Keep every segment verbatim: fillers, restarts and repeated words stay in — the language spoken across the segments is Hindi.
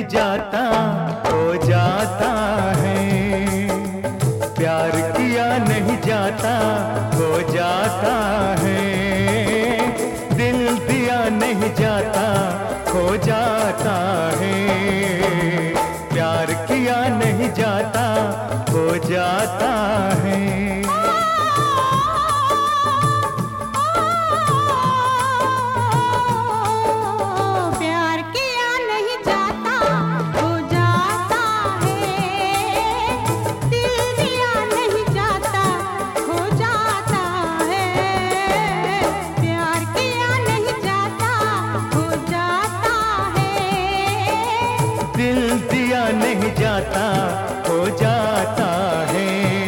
जाता हो जाता है, प्यार किया नहीं जाता हो जाता है, दिल दिया नहीं जाता हो जाता है, प्यार किया नहीं जाता हो जाता है। दिल दिया नहीं जाता हो जाता है।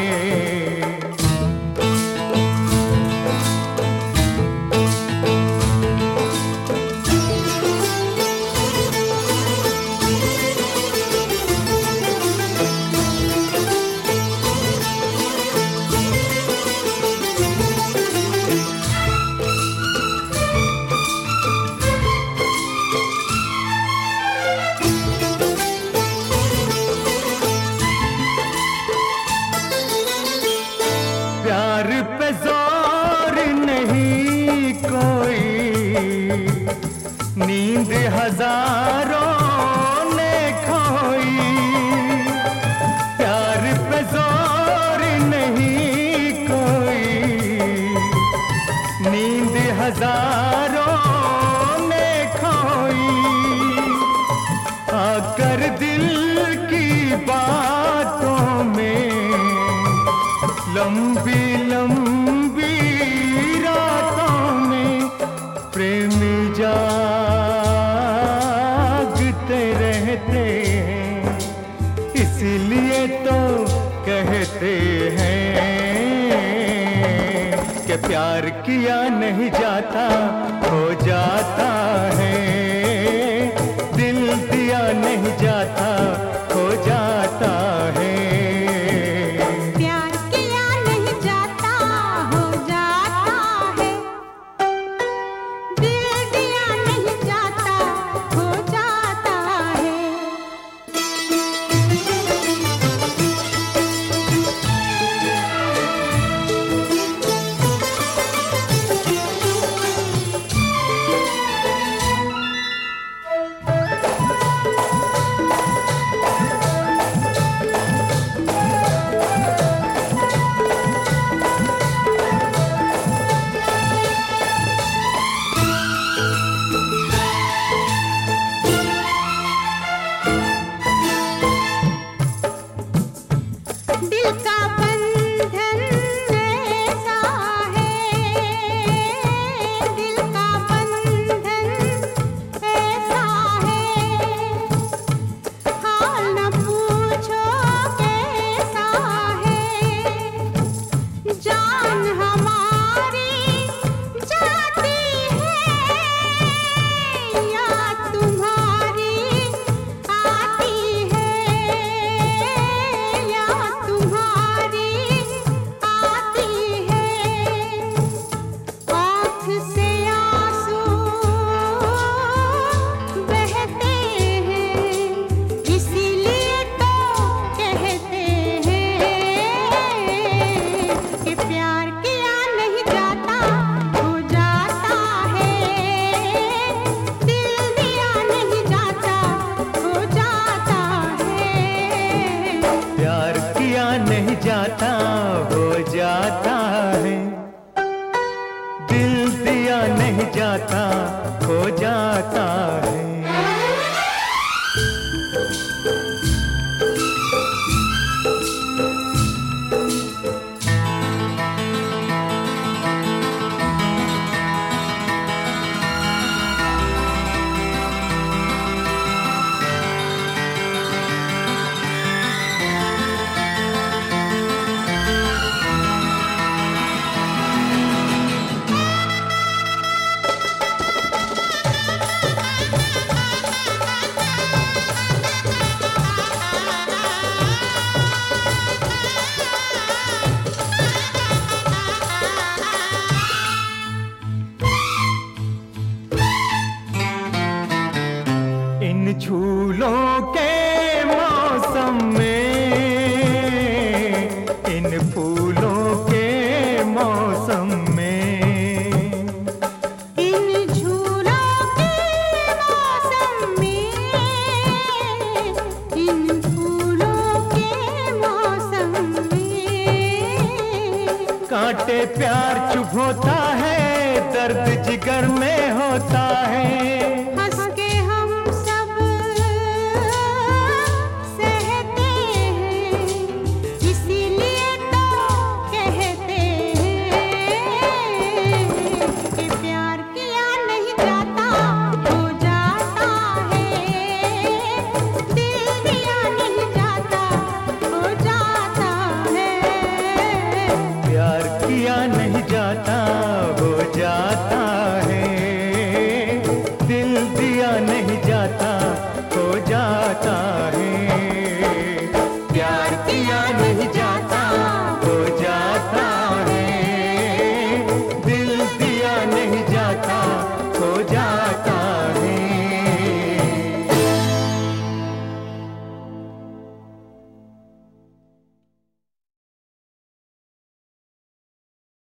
प्यार पे जोर नहीं कोई, नींद हजारों ने खोई, प्यार पे जोर नहीं कोई, नींद हजारों ने खोई, आकर दिल की बातों में लंबी लंबी रातों में प्रेमी जागते रहते हैं, इसलिए तो कहते हैं कि प्यार किया नहीं जाता हो जाता है, दिल दिया नहीं जाता हो जाता है। दिल का बंधन ऐसा है, दिल का बंधन ऐसा है, हाल न पूछो कैसा है, जान हमारी जाती है, याद तुम्हारी आती है, तुम्हारी आती है, आँख से आंसू बहते हैं, इसीलिए तो कहते हैं कि प्यार किया नहीं जाता हो जाता है, दिल दिया नहीं जाता हो जाता है, प्यार किया नहीं जाता हो जाता है, दिल दिया नहीं जाता हो जाता है। फूलों के मौसम में, इन फूलों के मौसम में, इन झूलों के मौसम में, इन फूलों के मौसम में, कांटे प्यार चुभोता है, दर्द जिगर में होता है।